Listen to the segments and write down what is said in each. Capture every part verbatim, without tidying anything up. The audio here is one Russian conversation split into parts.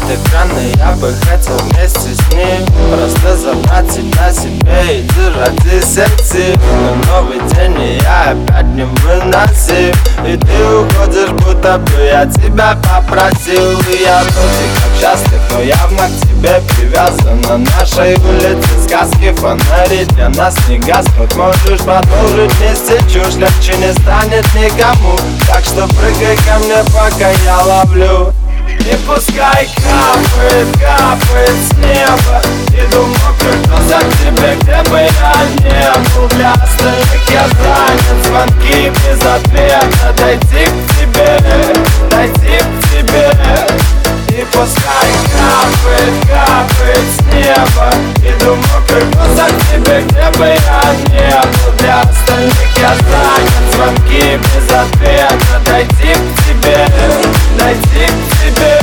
экраны, я бы хотел вместе с ним просто забрать тебя себе и держать в сердце. Но новый день, и я опять не выносил, и ты уходишь, будто бы я тебя попросил. И я вроде как счастлив, но явно к тебе привязан. На нашей улице сказки, фонари для нас не гаснут. Можешь продолжить вместе чушь, легче не станет никому. Так что прыгай ко мне, пока я ловлю. И пускай капает, капает с неба, иду мокрый глаза к тебе, где бы я не был. Для остальных я занят, звонки без ответа. Дойти к тебе, дойти к тебе. И пускай капает, капает с неба, иду мокрый глаза к тебе, где бы я не был. Для остальных я занят, звонки без ответа. Дойти к тебе, дойти к тебе.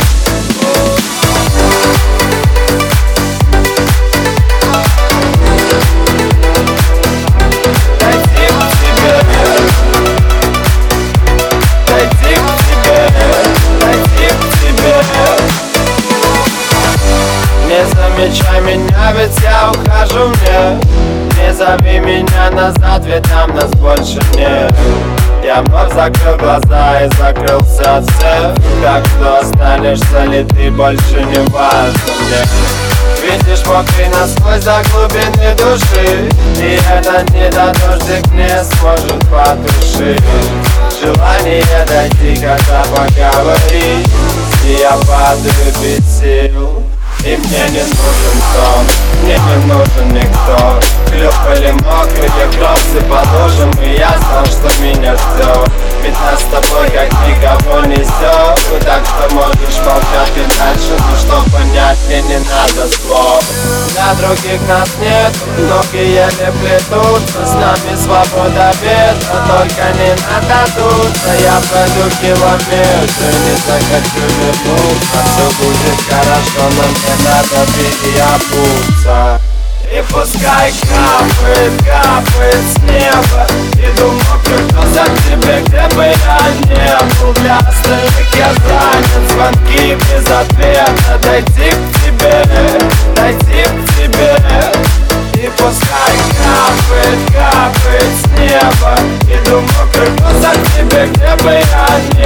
Не замечай меня, ведь я ухожу мне. Не зови меня назад, ведь там нас больше нет. Я вновь закрыл глаза и закрылся от всех. Так что останешься ли ты, больше не важно мне. Видишь, мокрый насквозь до глубины души, и этот недодождик не сможет потушить желание дойти, когда поговорить. И я падаю без сил, и мне не нужен сон, мне не нужен никто. Клюпали мокрые кроссы по лужам, и я знал, что меня ждет. Ведь нас с тобой как никого не ждет. Так что можешь молчать и дальше, но что понять мне не надо слов. Для других нас нет, ноги еле плетутся. С нами свобода ветра, только не надо дуться. Я пройду километры, не захочу вернуться. Все будет хорошо, но мне надо переобуться. И пускай капает, капает с неба, иду мокрый глаза к тебе, где бы я не был. Для остальных я занят, звонки без ответа. Дойти к тебе, дойти к тебе. И пускай капает, капает с неба, иду мокрый глаза к тебе, где бы я не был.